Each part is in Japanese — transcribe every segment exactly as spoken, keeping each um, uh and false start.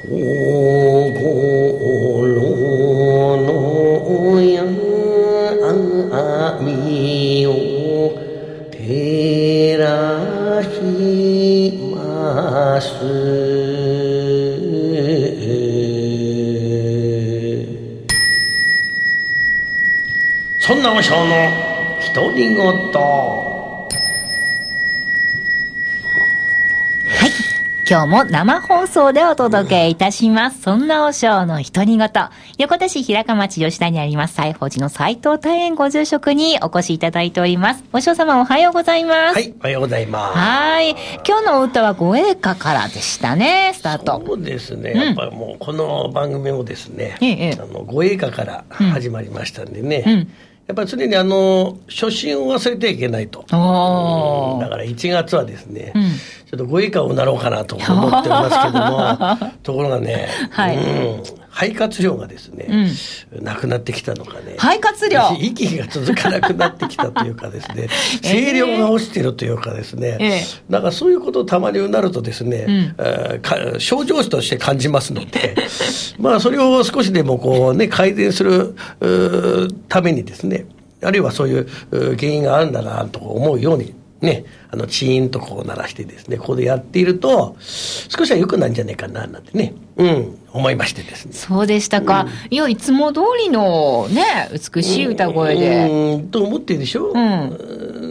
心の闇を照らします。そんな和尚の独り言。 今日も生放送でお届けいたします。そんな和尚の独り言。横手市平鹿町吉田にあります西宝寺の斉藤大円ご住職にお越しいただいております。和尚様おはようございます。 はい、おはようございます。 はい。今日のお歌はご栄歌からでしたね、スタート。 そうですね。やっぱりもうこの番組もですね、 ええ、 あのご栄歌から始まりましたんでね。 うんうん、 やっぱり常にあの初心を忘れてはいけないと。うん、だからいちがつはですね、うん、ちょっとご栄歌をなろうかなと思っておりますけどもところがね、はい、うん、肺活量がですね、うん、なくなってきたのかね、 肺活量息が続かなくなってきたというかですね声量が落ちてるというかですね、えー、なんかそういうことをたまにうなるとですね、うん、か症状として感じますのでまあそれを少しでもこうね改善するためにですね、あるいはそういう原因があるんだなと思うようにね、あのチーンとこう鳴らしてですね、ここでやっていると少しは良くなるんじゃないかななんてね、うん、思いましてですね。 そうでしたか。うん、いやいつも通りのね美しい歌声で、 うん、と思ってるでしょ。うん、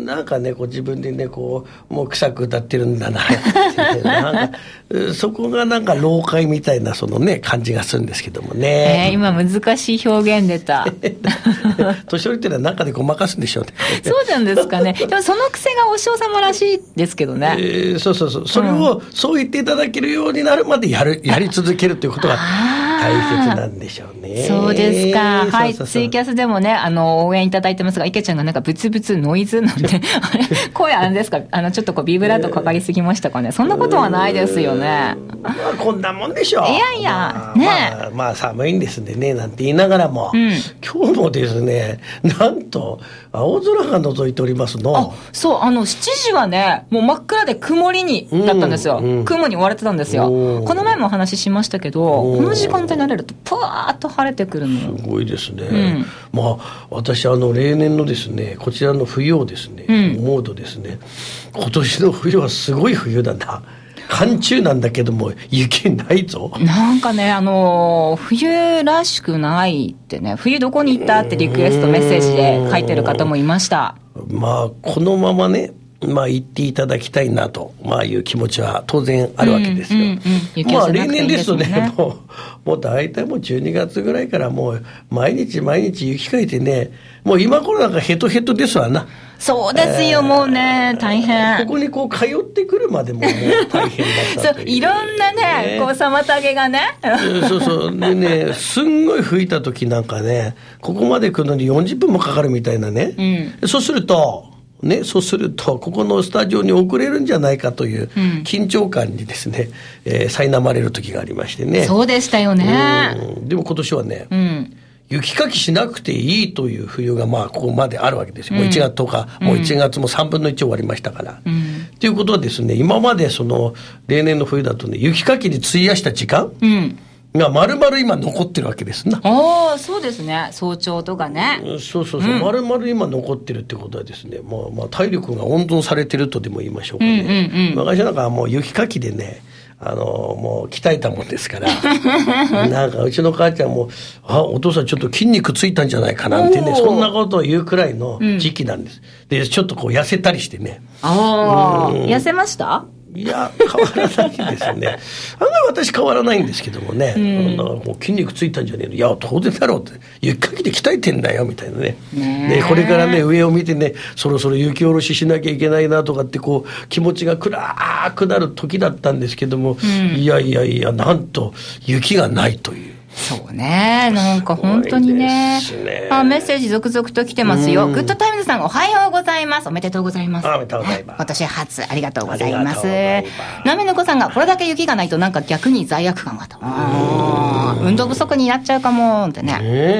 なんかねこう自分でねこうもう臭く歌ってるんだななんかそこがなんか老快みたいなそのね感じがするんですけどもね。 えー、今難しい表現出た。 年寄りっていうのは中でごまかすんでしょうね。 そうなんですかね。でもその癖がお師匠様らしいですけどね。 えー、そうそうそう。それをそう言っていただけるようになるまでやるやり続けるということが大切なんでしょうね。 そうですか。はい。そうそうそう、ツイキャスでもねあの応援いただいてますが、池ちゃんがなんかブツブツノイズなんてあれ声あれですか、あのちょっとこうビブラートかかりすぎましたかね。そんなことはないですよね。 まあこんなもんでしょう。 いやいや、まあ、ね、 まあ、まあ寒いんですんでねなんて言いながらも、うん、今日もですねなんと青空が覗いておりますの。 あ、そう、あのしちじはねもう真っ暗で曇りにだったんですよ、うんうん、雲に追われてたんですよ。この前もお話ししましたけど、この時間帯になれるとぷわーっと晴れてくるの。 すごいですね、うん、まあ私あの例年のですねこちらの冬をですね、うん、思うとですね今年の冬はすごい冬だな。寒中なんだけども雪ないぞ。 なんかねあの冬らしくないってね、冬どこに行ったってリクエストメッセージで書いてる方もいました。 まあこのままねまあ言っていただきたいなと、まあ、いう気持ちは当然あるわけですよ。うんうんうん、まあ例年ですとねもうもう大体もうじゅうにがつぐらいからもう毎日毎日雪かいてね、もう今頃なんかヘトヘトですわな。 そうですよ、えー、もうね大変。 ここにこう通ってくるまでももう大変だったという。そういろんなね、ねこう妨げがねそうそうでねすんごい吹いた時なんかねここまで来るのによんじゅっぷんもかかるみたいなね、うん、そうするとね、そうするとここのスタジオに遅れるんじゃないかという緊張感にですね、うんえー、苛まれる時がありましてね。 そうでしたよね。 うんでも今年はね、うん、雪かきしなくていいという冬がまあここまであるわけですよ、うん、もういちがつとおか、うん、もういちがつもさんぶんのいち終わりましたから、うん、ということはですね今までその例年の冬だとね雪かきに費やした時間、うんが丸々今残ってるわけですな。 ああそうですね、早朝とかね、 うん、そうそうそう、うん、丸々今残ってるってことはですね、まあ、まあ体力が温存されてるとでも言いましょうかね、うんうんうん、昔なんかもう雪かきでねあのもう鍛えたもんですからなんかうちの母ちゃんもあお父さんちょっと筋肉ついたんじゃないかなんてねそんなことを言うくらいの時期なんです、うん、でちょっとこう痩せたりしてね。 ああ、うん、痩せました？ いや変わらないですね。あんまり私変わらないんですけどもね、うん、もう筋肉ついたんじゃねえの、いや当然だろうって雪かきで鍛えてんだよみたいなね。でこれからね上を見てねそろそろ雪下ろししなきゃいけないなとかってこう気持ちが暗くなる時だったんですけども、うん、いやいやいやなんと雪がないという。 そうね、なんか本当に ね, ねあメッセージ続々と来てますよ。グッドタイムズさんおはようございます、おめでとうございます。 おめでとうございます。 今年初ありがとうございます。なめのこさんがこれだけ雪がないとなんか逆に罪悪感がと、運動不足になっちゃうかもってね。ね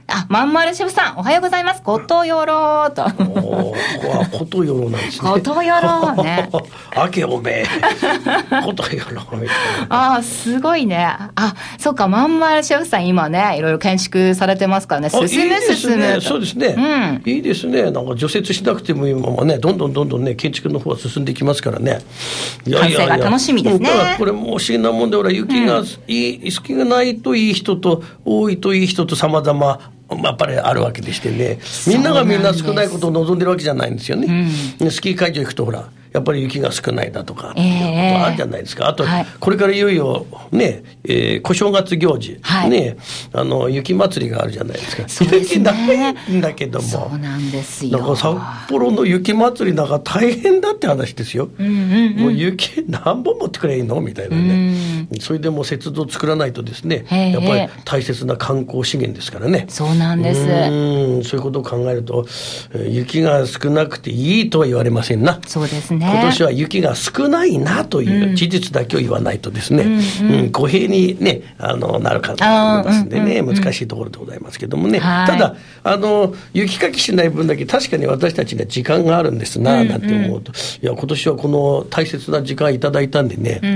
あ、まんまるシェフさん、おはようございます。ことよろと。 おー、ことよろなんですね。 ことよろね。 あけおめえ。ことよろみたいな。あ、すごいね。あ、そうか、まんまるシェフさん、今ね、いろいろ建築されてますからね。進む、進む。 そうですね。うん。いいですね。なんか除雪しなくてもいいままね、どんどんどんどんね、建築の方は進んでいきますからね。 いやいやいや、完成が楽しみですね。 だからこれも不思議なもんで、俺は雪が、うん、いい、雪がないといい人と、多いといい人と様々、やっぱりあるわけでしてね、みんながみんな少ないことを望んでるわけじゃないんですよね、うん、スキー会場行くとほらやっぱり雪が少ないだとかっていうことあるじゃないですか、えー、あと、はい、これからいよいよね、えー、小正月行事、はい、ね、あの雪祭りがあるじゃないですか。 そうですね、 雪ないんだけども、 そうなんですよ。 なんか札幌の雪祭りなんか大変だって話ですよ、うんうんうん、もう雪何本持ってくれいいのみたいなね、うん、それでもう雪像作らないとですね、やっぱり大切な観光資源ですからね。 そうなんです。 うん、そういうことを考えると雪が少なくていいとは言われませんな。 そうですね。 今年は雪が少ないなという事実だけを言わないとですね、うんうんうん、公平に、ね、あのなるかと思いますんでね、うんうんうん、難しいところでございますけどもね、ただあの雪かきしない分だけ確かに私たちには時間があるんですな、うんうん、なんて思うと、いや今年はこの大切な時間いただいたんでね、うん、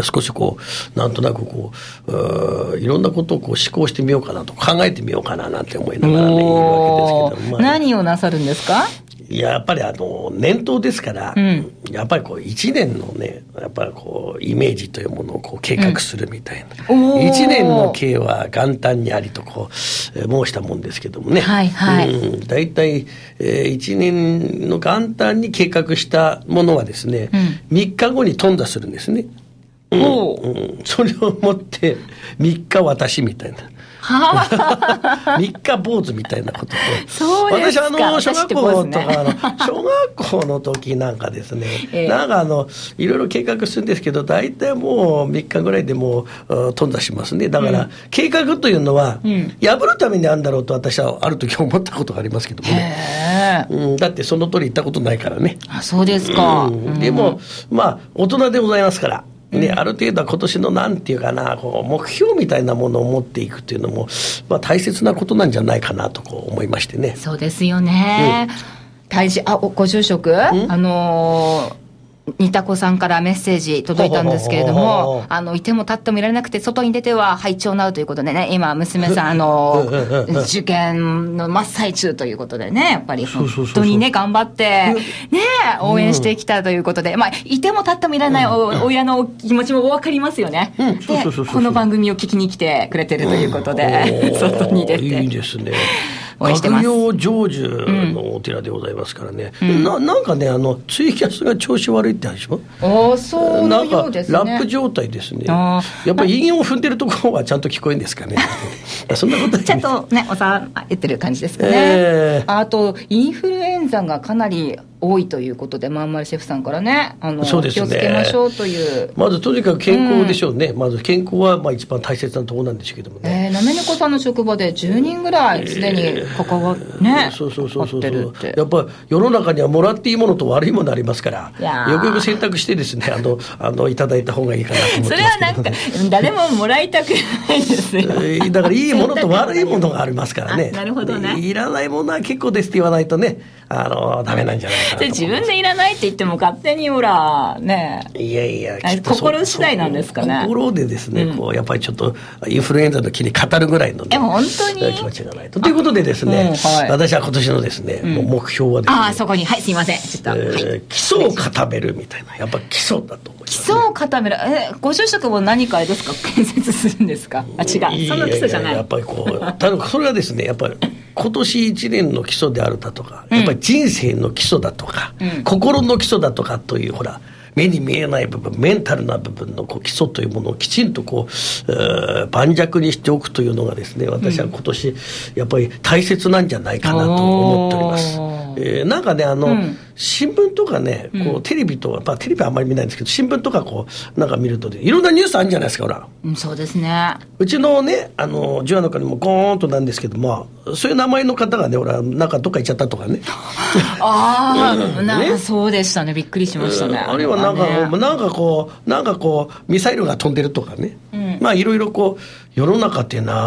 少しこうなんとなくこう、ういろんなことをこう思考してみようかなと考えてみようかななんて思いながらねいるわけですけど、まあ、 何をなさるんですか？ いや、やっぱりあの年頭ですから、うん、やっぱりこういちねんのねやっぱりこうイメージというものをこう計画するみたいな、うん、いちねんの計は元旦にありとこう申したもんですけどもね、 はいはい、 うん、だいたい、えー、いちねんの元旦に計画したものはですね、うん、みっかごに頓挫するんですね、うんうん、それをもってみっか私みたいなみっか坊主みたいなことで、 そうですか。 私あの小学校とか、ね、あの小学校の時なんかですね、えー、なんかあのいろいろ計画するんですけど大体もうみっかぐらいでもう頓挫しますね。だから、うん、計画というのは、うん、破るためにあるんだろうと私はある時思ったことがありますけどもね、うん、だってその通り言ったことないからね。 あ、そうですか、うん、 でもまあ大人でございますからね、ある程度は今年のなんていうかなこう目標みたいなものを持っていくというのも、まあ、大切なことなんじゃないかなとこう思いましてね。 そうですよね、うん、大事。あ、ご住職、あのーにたこさんからメッセージ届いたんですけれども、あのいても立ってもいられなくて外に出ては拝聴なうということでね、今娘さんあの受験の真っ最中ということでね、やっぱり本当にね頑張ってね応援してきたということで、まあいても立ってもいられない親の気持ちも分かりますよね。でこの番組を聞きに来てくれてるということで外に出ていいですね。 学業成就のお寺でございますからね、うん、な, なんかねあのツイキャスが調子悪いって話でしょ。 あ、そうのようですね。 なんかラップ状態ですね。やっぱり韻を踏んでるところはちゃんと聞こえるんですかねそんなことちゃんとね抑えてる感じですかね、えー、あとインフルエンザがかなり多いということでまんまるシェフさんからね、あのそうですね、気をつけましょうという。 まずとにかく健康でしょうね、うん、まず健康はまあ一番大切なところなんですけどもね、 えー、なめねこさんの職場でじゅうにんぐらいすでに関わってね、 そうそうそうそうそう、やっぱり世の中にはもらっていいものと悪いものありますから、よくよく選択してですね、あのあのいただいた方がいいかなと思ってますけど、ね、 それはなんか誰ももらいたくないですよだからいいものと悪いものがありますからねなるほどね。 いらないものは結構ですって言わないとね、あのダメなんじゃないかなと。 自分でいらないって言っても勝手にほらね、 いやいや心次第なんですかね。 心でですね、うん、こうやっぱりちょっとインフルエンザの気に語るぐらいの、ね、 でも本当に気持ちがないとということでですね、うん、はい、私は今年のですね、うん、もう目標はですね、 あ、そこに、はい、すいませんちょっと、えーはい、 基礎を固めるみたいな、やっぱり基礎だと思います、ね、 基礎を固める。えご住職も何かあれですか、建設するんですか。あ、違う、その基礎じゃない。 やっぱりこうただそれはですねやっぱり今年いちねんの基礎であるだとか、やっぱり人生の基礎だとか、うん、心の基礎だとかというほら目に見えない部分、メンタルな部分のこう基礎というものをきちんとこう、えー、盤石にしておくというのがですね、私は今年やっぱり大切なんじゃないかなと思っております。えー、なんかねあの、うん、新聞とかねこうテレビとか、やっぱテレビはあんまり見ないんですけど、新聞とかこうなんか見ると、ね、いろんなニュースあるんじゃないですか。ほら、 うん、そうですね。うちのねあのジュアの中にもゴーンとなんですけども、そういう名前の方がねほらなんかどっか行っちゃったとかねああ、うん、なんかそうでしたね、びっくりしましたね、 うん、あるいはなんか、ね、なんかこうなんかこうミサイルが飛んでるとかね、うん、まあいろいろこう世の中っていうのは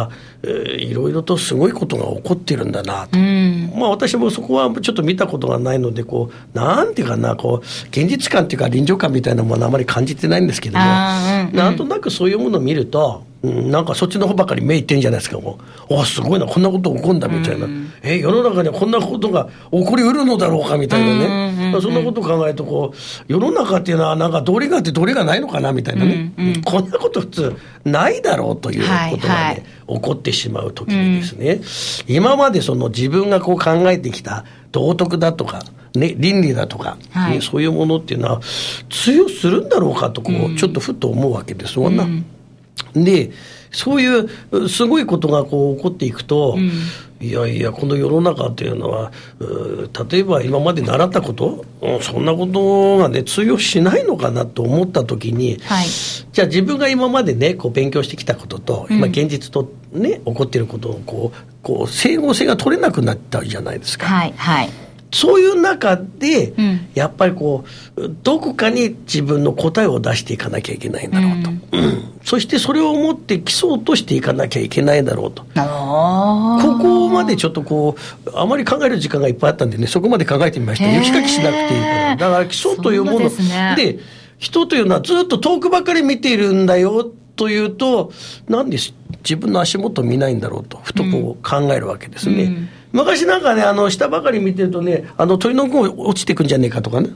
えー、いろいろとすごいことが起こっているんだなと、うん、まあ、私もそこはちょっと見たことがないのでこうなんていうかなこう現実感っていうか臨場感みたいなものはあまり感じてないんですけども、うんうん、なんとなくそういうものを見ると、うん、なんかそっちの方ばかり目いってんじゃないですか。もうあすごいなこんなこと起こるんだみたいな、うん、え世の中にはこんなことが起こりうるのだろうかみたいなね、うんうんうん、そんなことを考えるとこう世の中っていうのはなんか道理があって道理がないのかなみたいなね、うんうん、こんなこと普通ないだろうということがね、はいはい、起こってしまう時にですね、うん、今までその自分がこう考えてきた道徳だとかね、倫理だとか、はいね、そういうものっていうのは通用するんだろうかとこう、うん、ちょっとふっと思うわけですわな、うん、でそういうすごいことがこう起こっていくと、うん、いやいやこの世の中っていうのは例えば今まで習ったこと、うん、そんなことがね通用しないのかなと思った時に、はい、じゃあ自分が今までねこう勉強してきたことと、うん、今現実とね起こっていることをこう、こう整合性が取れなくなったじゃないですか。 はいはい、 そういう中で、うん、やっぱりこうどこかに自分の答えを出していかなきゃいけないんだろうと、うんうん、そしてそれを持って基礎としていかなきゃいけないだろうと。あここまでちょっとこうあまり考える時間がいっぱいあったんでねそこまで考えてみました。雪かきしなくていいからだから基礎というもの で,、ね、で人というのはずっと遠くばかり見ているんだよというとなんで自分の足元を見ないんだろうとふとこう考えるわけですね、うんうん昔なんかねあの下ばかり見てるとねあの鳥の子落ちてくんじゃねえかとかね、うん、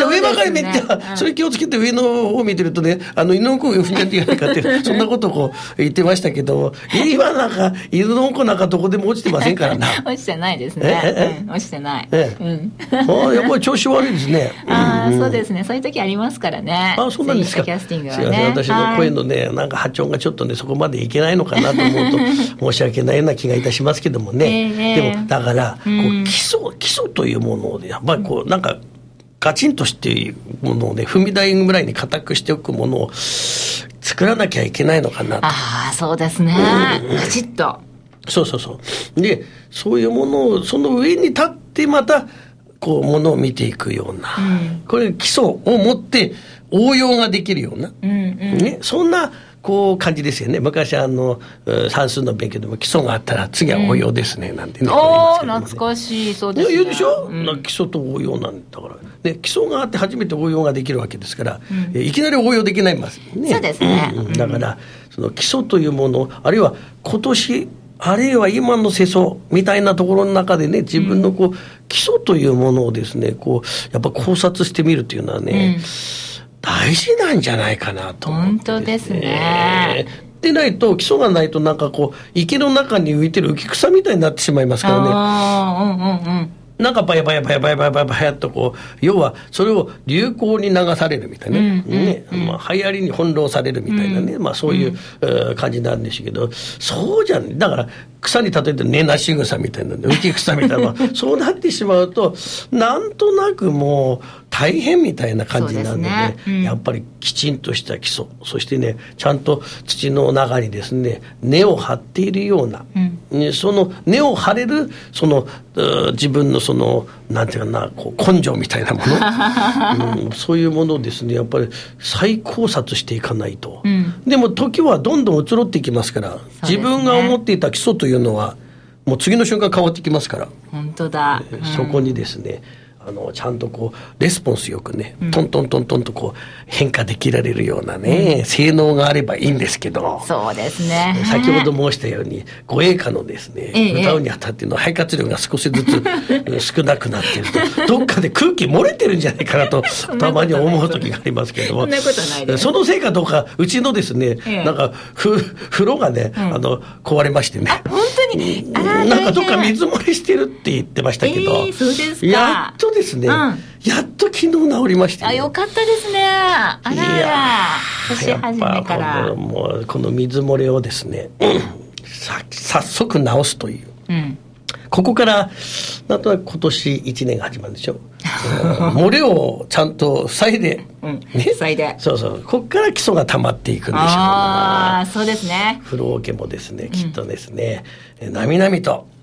上ばかり見て、うん、それ気をつけて上の方を見てるとねあの犬の子を踏んじゃっていかないかってそんなことをこう言ってましたけど今なんか犬の子なんかどこでも落ちてませんからな落ちてないですね、うん、落ちてない、 ええうん、あやっぱり調子悪いですねあ、うん、そうですねそういう時ありますからねあそうなんですかキャスティングはね私の声のねなんか波長がちょっとねそこまでいけないのかなと思うと申し訳ないような気がいたしますけどもね、えー、でもだからこう基礎、基礎というものをやっぱりこうなんかガチンとしているものをね踏み台ぐらいに固くしておくものを作らなきゃいけないのかなと。 ああそうですね、うん、ガチッとそうそうそうでそういうものをその上に立ってまたこうものを見ていくような、うん、これ基礎を持って応用ができるような、うんうんね、そんなこう感じですよね。昔あの算数の勉強でも基礎があったら次は応用ですね、うん、なんてね、 おー、ね、懐かしい。そうですね。 言うでしょ、うん、基礎と応用なんだからで基礎があって初めて応用ができるわけですから、うん、いきなり応用できないますね。 そうですね、 うん、だからその基礎というものあるいは今年あるいは今の世相みたいなところの中でね自分のこう、うん、基礎というものをですねこうやっぱ考察してみるというのはね、うん大事なんじゃないかなと思って、ね、 本当ですね。 でないと基礎がないとなんかこう池の中に浮いてる浮き草みたいになってしまいますからね。あ、うんうんうん、なんかバヤバヤバヤバヤバヤバヤバヤっとこう要はそれを流行に流されるみたいなね、うんうんねまあ、流行りに翻弄されるみたいなね、うんまあ、そういう、うん、感じなんでしょうけどそうじゃんだから草に例えて根なし草みたいな浮き草みたいなそうなってしまうとなんとなくもう大変みたいな感じになるので、ねうん、やっぱりきちんとした基礎そしてねちゃんと土の中にですね根を張っているような、うんね、その根を張れるその自分のそのなんていうかなこう根性みたいなもの、うん、そういうものをですねやっぱり再考察していかないと、うん、でも時はどんどん移ろっていきますから、ね、自分が思っていた基礎というのはもう次の瞬間変わってきますから本当だ、 うん、そこにですねあのちゃんとこうレスポンスよくね、うん、トントントントンとこう変化できられるようなね、うん、性能があればいいんですけどそうですね先ほど申したように護衛歌のですね、ええ、歌うにあたっての肺活量が少しずつ少なくなっているとどっかで空気漏れてるんじゃないかなとたまに思う時がありますけどもそんなことないです。 そのせいかどうかうちのですね、ええ、なんかふ風呂がね、うん、あの壊れましてね本当にあらなんかどっか水漏れしてるって言ってましたけど、 えー、そうですかやっとですね、うん、やっと昨日治りまして、ね、 あよかったですね。あらら年始めからこのもうこの水漏れをですね、うん、さ早速直すという、うん、ここからなんとなく今年いちねんが始まるんでしょ漏れをちゃんと塞いで、 うんね、塞いでそうそうここから基礎が溜まっていくんでしょう。 ああそうですね。 風呂桶もですねきっとですねなみなみと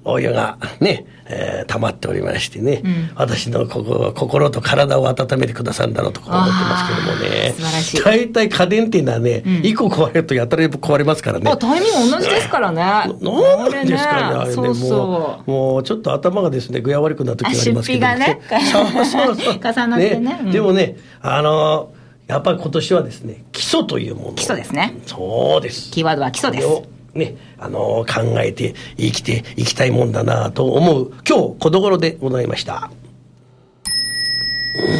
お湯がね、えー、溜まっておりましてね、うん、私の心心と体を温めてくださるんだろうと思ってますけどもね。 素晴らしい。 大体家電っていうのはね、うん、いっこ壊れるとやたら壊れますからね。 タイミング同じですからね。 なんですかね、あれね。そうそうもう、もうちょっと頭がですね、具合悪くなる時がありますけども。 出費がね。そうそうそう。重なってね。ねうん、でもね、あのー、やっぱり今年はですね、基礎というもの。 基礎ですね。 そうです。 キーワードは基礎です。 ね、あのー、考えて生きていきたいもんだなと思う今日この頃でございました。うん、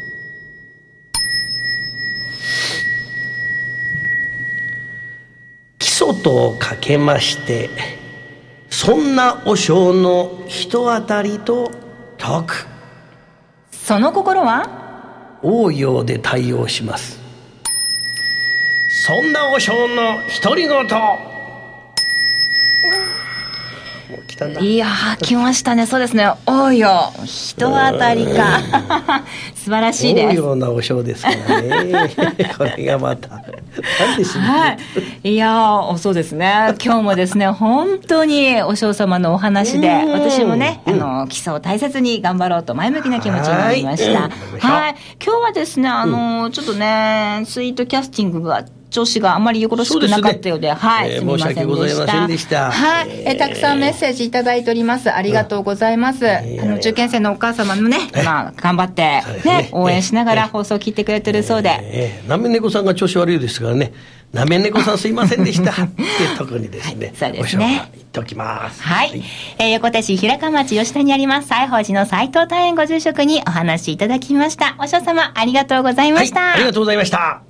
基礎とかけましてそんな和尚の人当たりと解く。 その心は応用で対応します。そんな和尚の独り言。 いやー来ましたね。そうですね。応用人当たりか素晴らしいです。 応用なお尚ですからねこれがまたなんでしょう、はい、いやーそうですね。今日もですね本当にお尚様のお話で私もね、あの基礎を大切に頑張ろうと前向きな気持ちになりました。はい、はい、今日はですねあの、うん、ちょっとねツイートキャスティングが調子があまりよろしくなかったようで、うでね、はい、えー、すみませんでした。申し訳ございませんでした。はい、えー、たくさんメッセージいただいております。ありがとうございます。うん、あの中堅生のお母様のね、まあ頑張ってね、ね応援しながら放送を聞いてくれてるそうで、 えー、なめ猫さんが調子悪いですからね。なめ猫さんすいませんでしたって特にですね、はい、 そうですね。 言っておきます。 はい、はい、えー、横手市平川町吉田にあります西宝寺の斉藤大円ご住職にお話しいただきました。お尚様ありがとうございました。 はい、ありがとうございました。